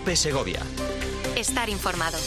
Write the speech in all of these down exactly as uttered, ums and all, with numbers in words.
COPE Segovia. Estar informado.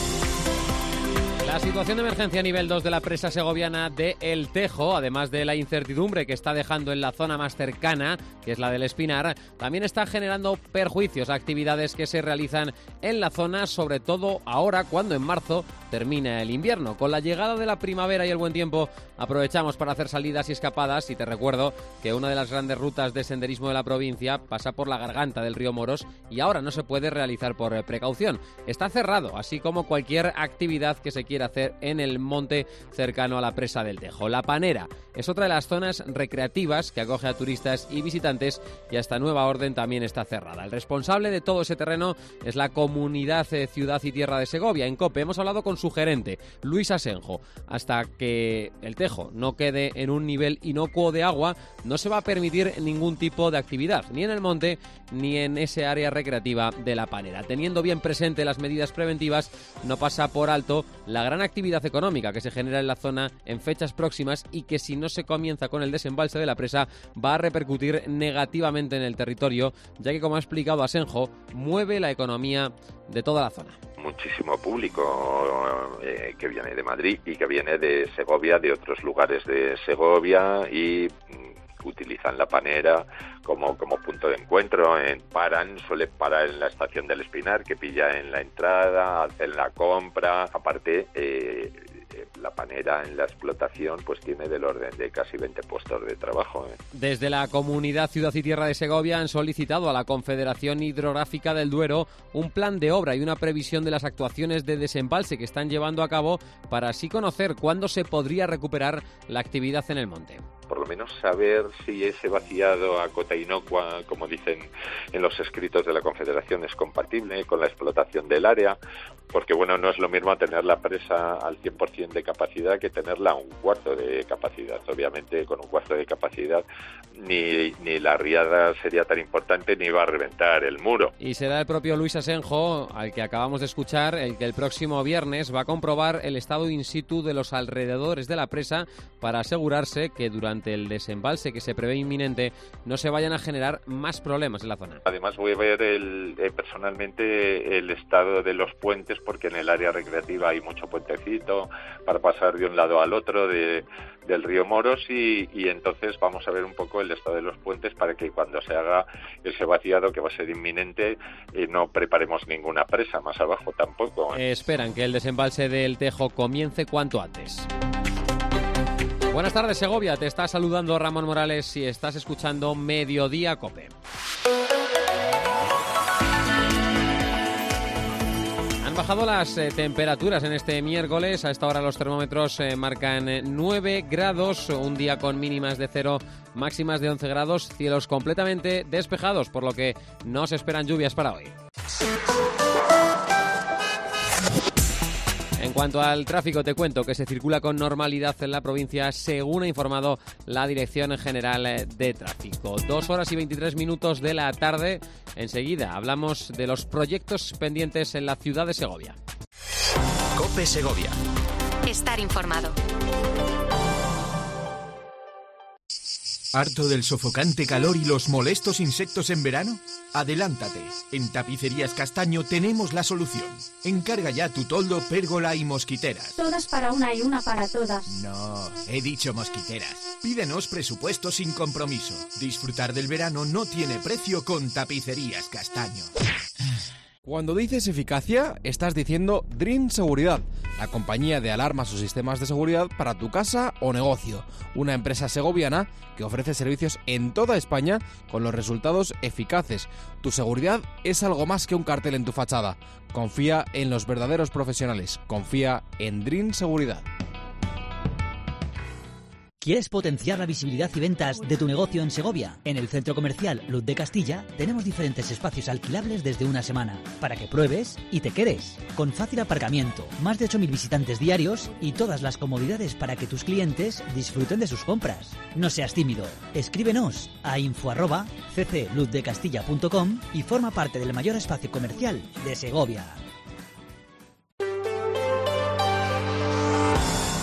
La situación de emergencia a nivel dos de la presa segoviana de El Tejo, además de la incertidumbre que está dejando en la zona más cercana, que es la del Espinar, también está generando perjuicios a actividades que se realizan en la zona, sobre todo ahora cuando en marzo termina el invierno. Con la llegada de la primavera y el buen tiempo aprovechamos para hacer salidas y escapadas, y te recuerdo que una de las grandes rutas de senderismo de la provincia pasa por la garganta del río Moros y ahora no se puede realizar por precaución. Está cerrado, así como cualquier actividad que se quiera hacer en el monte cercano a la presa del Tejo. La Panera es otra de las zonas recreativas que acoge a turistas y visitantes, y hasta nueva orden también está cerrada. El responsable de todo ese terreno es la Comunidad eh, Ciudad y Tierra de Segovia. En COPE hemos hablado con su gerente, Luis Asenjo. Hasta que el Tejo no quede en un nivel inocuo de agua, no se va a permitir ningún tipo de actividad, ni en el monte ni en ese área recreativa de la Panera. Teniendo bien presente las medidas preventivas, no pasa por alto la gran actividad económica que se genera en la zona en fechas próximas, y que si no se comienza con el desembalse de la presa va a repercutir negativamente en el territorio, ya que, como ha explicado Asenjo, mueve la economía de toda la zona. Muchísimo público eh, que viene de Madrid y que viene de Segovia, de otros lugares de Segovia, y mm, utilizan la Panera como, como punto de encuentro. En, paran, suele parar en la estación del Espinar, que pilla en la entrada, hacen la compra. Aparte, eh, la Panera en la explotación pues tiene del orden de casi veinte puestos de trabajo. ¿eh? Desde la Comunidad Ciudad y Tierra de Segovia han solicitado a la Confederación Hidrográfica del Duero un plan de obra y una previsión de las actuaciones de desembalse que están llevando a cabo, para así conocer cuándo se podría recuperar la actividad en el monte. Por lo menos saber si ese vaciado a cota inocua, como dicen en los escritos de la Confederación, es compatible con la explotación del área, porque bueno, no es lo mismo tener la presa al cien por ciento de capacidad que tenerla a un cuarto de capacidad. Obviamente, con un cuarto de capacidad ni, ni la riada sería tan importante, ni va a reventar el muro. Y será el propio Luis Asenjo, al que acabamos de escuchar, el que el próximo viernes va a comprobar el estado in situ de los alrededores de la presa, para asegurarse que durante el desembalse que se prevé inminente no se vayan a generar más problemas en la zona. Además, voy a ver el, eh, personalmente el estado de los puentes, porque en el área recreativa hay mucho puentecito para pasar de un lado al otro de, del río Moros, y, y entonces vamos a ver un poco el estado de los puentes, para que cuando se haga ese vaciado, que va a ser inminente, eh, no preparemos ninguna presa más abajo tampoco. Eh, esperan que el desembalse del Tejo comience cuanto antes. Buenas tardes, Segovia. Te está saludando Ramón Morales y estás escuchando Mediodía COPE. Han bajado las eh, temperaturas en este miércoles. A esta hora los termómetros eh, marcan eh, nueve grados, un día con mínimas de cero, máximas de once grados, cielos completamente despejados, por lo que no se esperan lluvias para hoy. En cuanto al tráfico, te cuento que se circula con normalidad en la provincia, según ha informado la Dirección General de Tráfico. Dos horas y veintitrés minutos de la tarde. Enseguida hablamos de los proyectos pendientes en la ciudad de Segovia. COPE Segovia. Estar informado. ¿Harto del sofocante calor y los molestos insectos en verano? Adelántate. En Tapicerías Castaño tenemos la solución. Encarga ya tu toldo, pérgola y mosquiteras. Todas para una y una para todas. No, he dicho mosquiteras. Pídenos presupuesto sin compromiso. Disfrutar del verano no tiene precio con Tapicerías Castaño. Cuando dices eficacia, estás diciendo Dream Seguridad, la compañía de alarmas o sistemas de seguridad para tu casa o negocio. Una empresa segoviana que ofrece servicios en toda España con los resultados eficaces. Tu seguridad es algo más que un cartel en tu fachada. Confía en los verdaderos profesionales. Confía en Dream Seguridad. ¿Quieres potenciar la visibilidad y ventas de tu negocio en Segovia? En el Centro Comercial Luz de Castilla tenemos diferentes espacios alquilables desde una semana, para que pruebes y te quedes. Con fácil aparcamiento, más de ocho mil visitantes diarios y todas las comodidades para que tus clientes disfruten de sus compras. No seas tímido, escríbenos a info arroba c c luz de castilla punto com y forma parte del mayor espacio comercial de Segovia.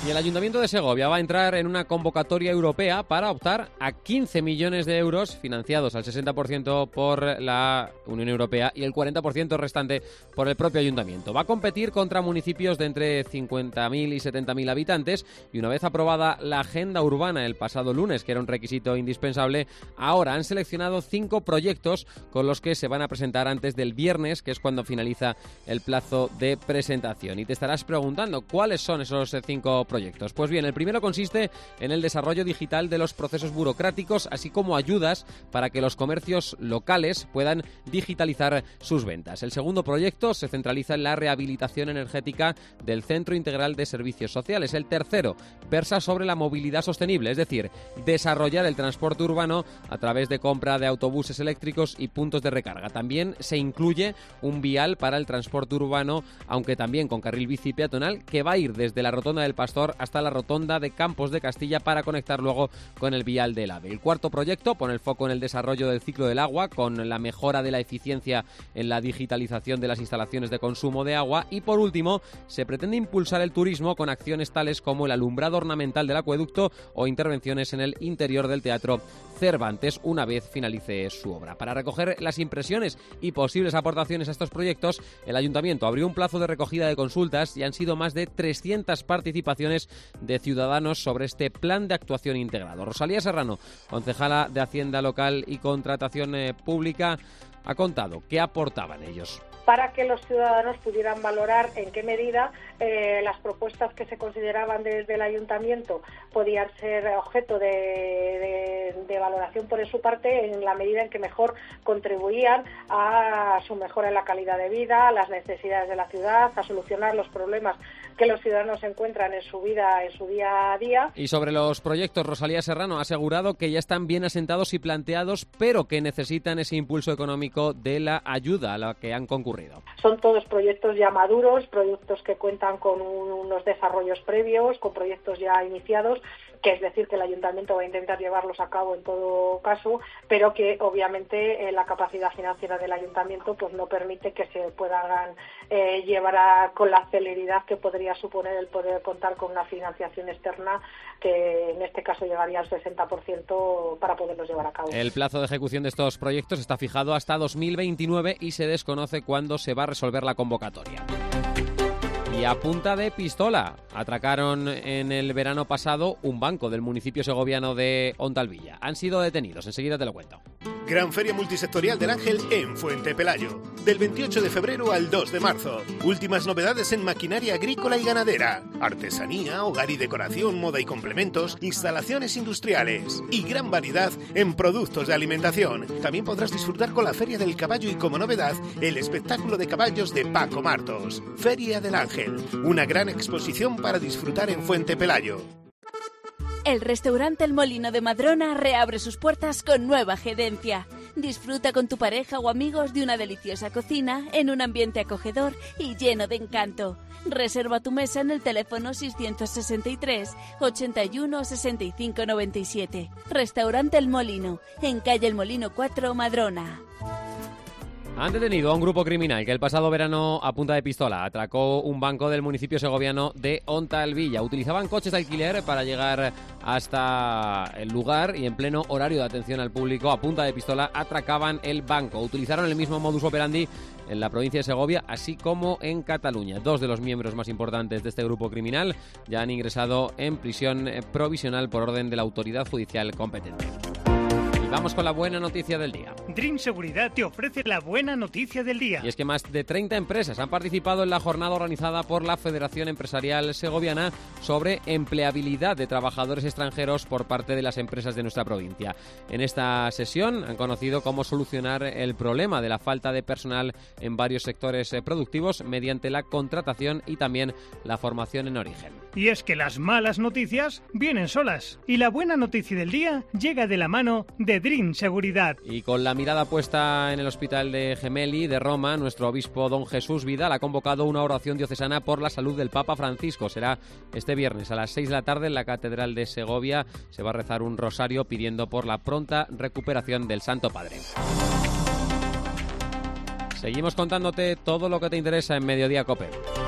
Y el Ayuntamiento de Segovia va a entrar en una convocatoria europea para optar a quince millones de euros financiados al sesenta por ciento por la Unión Europea y el cuarenta por ciento restante por el propio Ayuntamiento. Va a competir contra municipios de entre cincuenta mil y setenta mil habitantes y una vez aprobada la agenda urbana el pasado lunes, que era un requisito indispensable, ahora han seleccionado cinco proyectos con los que se van a presentar antes del viernes, que es cuando finaliza el plazo de presentación. Y te estarás preguntando, ¿cuáles son esos cinco proyectos? Pues bien, el primero consiste en el desarrollo digital de los procesos burocráticos, así como ayudas para que los comercios locales puedan digitalizar sus ventas. El segundo proyecto se centraliza en la rehabilitación energética del Centro Integral de Servicios Sociales. El tercero versa sobre la movilidad sostenible, es decir, desarrollar el transporte urbano a través de compra de autobuses eléctricos y puntos de recarga. También se incluye un vial para el transporte urbano, aunque también con carril bici peatonal, que va a ir desde la Rotonda del Pastor hasta la Rotonda de Campos de Castilla para conectar luego con el vial del AVE. El cuarto proyecto pone el foco en el desarrollo del ciclo del agua, con la mejora de la eficiencia en la digitalización de las instalaciones de consumo de agua. Y por último, se pretende impulsar el turismo con acciones tales como el alumbrado ornamental del acueducto o intervenciones en el interior del Teatro Cervantes una vez finalice su obra. Para recoger las impresiones y posibles aportaciones a estos proyectos, el Ayuntamiento abrió un plazo de recogida de consultas y han sido más de trescientas participaciones de ciudadanos sobre este plan de actuación integrado. Rosalía Serrano, concejala de Hacienda Local y Contratación eh, Pública, ha contado qué aportaban ellos. Para que los ciudadanos pudieran valorar en qué medida eh, las propuestas que se consideraban desde el Ayuntamiento podían ser objeto de, de, de valoración por su parte, en la medida en que mejor contribuían a su mejora en la calidad de vida, a las necesidades de la ciudad, a solucionar los problemas que los ciudadanos encuentran en su vida, en su día a día. Y sobre los proyectos, Rosalía Serrano ha asegurado que ya están bien asentados y planteados, pero que necesitan ese impulso económico de la ayuda a la que han concurrido. Son todos proyectos ya maduros, proyectos que cuentan con un, unos desarrollos previos, con proyectos ya iniciados, que es decir que el Ayuntamiento va a intentar llevarlos a cabo en todo caso, pero que obviamente eh, la capacidad financiera del Ayuntamiento pues no permite que se puedan eh, llevar a, con la celeridad que podría suponer el poder contar con una financiación externa, que en este caso llegaría al sesenta por ciento para poderlos llevar a cabo. El plazo de ejecución de estos proyectos está fijado hasta dos mil veintinueve y se desconoce cuándo se va a resolver la convocatoria. Y a punta de pistola atracaron en el verano pasado un banco del municipio segoviano de Ontalvilla. Han sido detenidos, enseguida te lo cuento. Gran Feria Multisectorial del Ángel en Fuente Pelayo. Del veintiocho de febrero al dos de marzo. Últimas novedades en maquinaria agrícola y ganadera, artesanía, hogar y decoración, moda y complementos, instalaciones industriales y gran variedad en productos de alimentación. También podrás disfrutar con la Feria del Caballo y como novedad el espectáculo de caballos de Paco Martos. Feria del Ángel, una gran exposición para disfrutar en Fuente Pelayo. El restaurante El Molino de Madrona reabre sus puertas con nueva gerencia. Disfruta con tu pareja o amigos de una deliciosa cocina en un ambiente acogedor y lleno de encanto. Reserva tu mesa en el teléfono seiscientos sesenta y tres, ochenta y uno, sesenta y cinco noventa y siete. Restaurante El Molino, en calle El Molino cuatro, Madrona. Han detenido a un grupo criminal que el pasado verano, a punta de pistola, atracó un banco del municipio segoviano de Ontalvilla. Utilizaban coches de alquiler para llegar hasta el lugar y en pleno horario de atención al público, a punta de pistola, atracaban el banco. Utilizaron el mismo modus operandi en la provincia de Segovia, así como en Cataluña. Dos de los miembros más importantes de este grupo criminal ya han ingresado en prisión provisional por orden de la autoridad judicial competente. Vamos con la buena noticia del día. Dream Seguridad te ofrece la buena noticia del día. Y es que más de treinta empresas han participado en la jornada organizada por la Federación Empresarial Segoviana sobre empleabilidad de trabajadores extranjeros por parte de las empresas de nuestra provincia. En esta sesión han conocido cómo solucionar el problema de la falta de personal en varios sectores productivos mediante la contratación y también la formación en origen. Y es que las malas noticias vienen solas y la buena noticia del día llega de la mano de Dream Seguridad. Y con la mirada puesta en el Hospital de Gemelli de Roma, nuestro obispo don Jesús Vidal ha convocado una oración diocesana por la salud del Papa Francisco. Será este viernes a las seis de la tarde en la Catedral de Segovia. Se va a rezar un rosario pidiendo por la pronta recuperación del Santo Padre. Seguimos contándote todo lo que te interesa en Mediodía COPE.